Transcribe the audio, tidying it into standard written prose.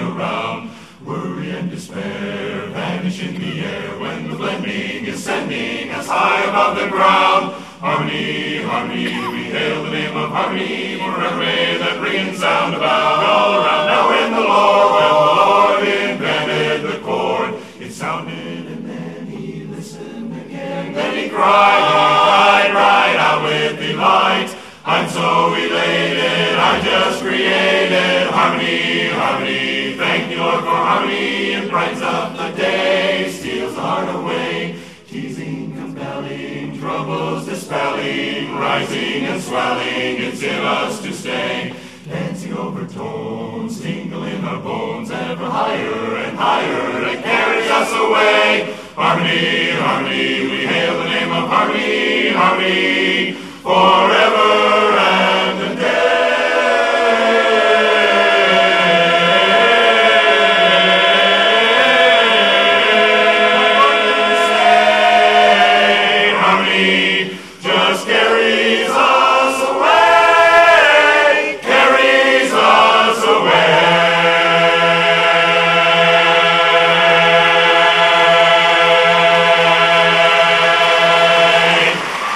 around. Worry and despair vanish in the air when the blending is sending us high above the ground. Harmony, harmony, we hail the name of harmony, forever may that ringing sound about all around. Now when the Lord invented the chord, it sounded and then he listened again. Then he cried right out with delight. I'm so elated, I just created harmony, harmony. Thank you, Lord, for harmony. It brightens up the day, steals the heart away. Teasing, compelling, troubles dispelling, rising and swelling, it's in us to stay. Dancing over tones, tingle in our bones, ever higher and higher, it carries us away. Harmony, harmony, we hail the name of harmony, harmony, forever.